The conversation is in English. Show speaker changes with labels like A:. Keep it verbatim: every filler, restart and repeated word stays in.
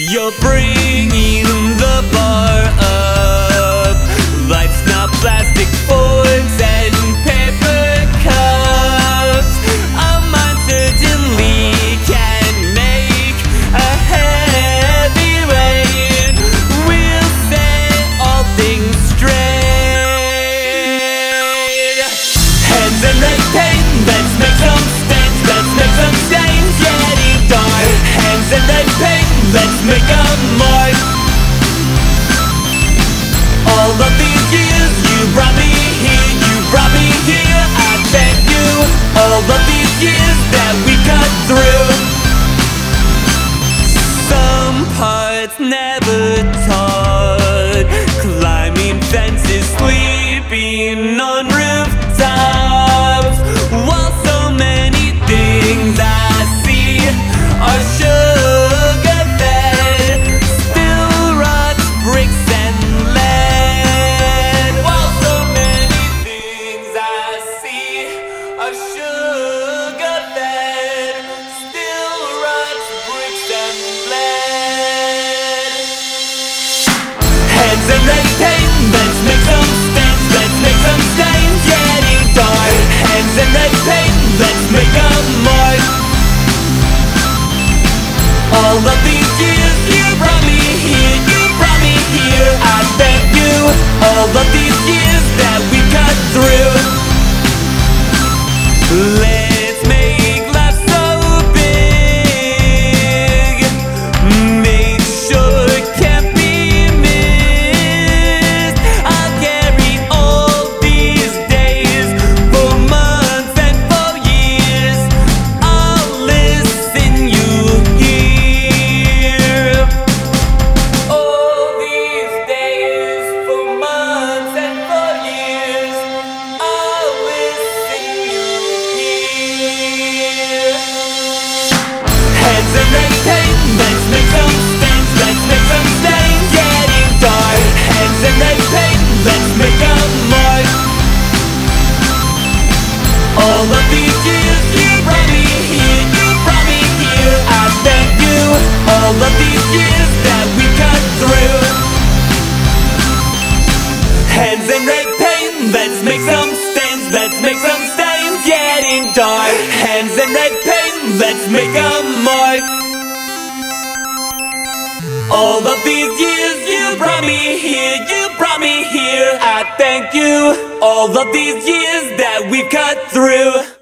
A: You're bringing the bar up. Life's not plastic forks and paper cups. A mind certainly can make a heavy rain. We'll set all things straight. Hands in red paint, let's make some stains. Let's make some stains, getting dark. Hands in red paint, let's make a mark. All of these years you brought me here, you brought me here, I thank you. All of these years that we cut through. Some parts never taught. Climbing fences, sleeping on rooftops. While so many things I see are sugar fed, still rots, bricks and lead. While so many things I see are sugar fed, still rots, bricks and lead. Hands in red paint, let's make some stains. Let's make some stains, getting dark. Hands in red paint, let's make a mark. All of these years you brought me here, you brought me here, I thank you. All of these years that we cut through. Let's make life so big, make sure it can't be missed. I'll carry all these days for months and for years. I'll listen you hear. All these days for months and for years. I'll listen you hear. Hands in red paint, let's make some stains. Let's make some stains, getting dark. Hands in red paint, let's make a mark. All of these years you brought me here, you brought me here, I thank you. All of these years that we cut through. Hands in red paint, let's make some stains. Let's make some stains, getting dark. Hands in red paint, let's make a mark. All of these years you brought me here, you brought me here, I thank you. All of these years that we've cut through.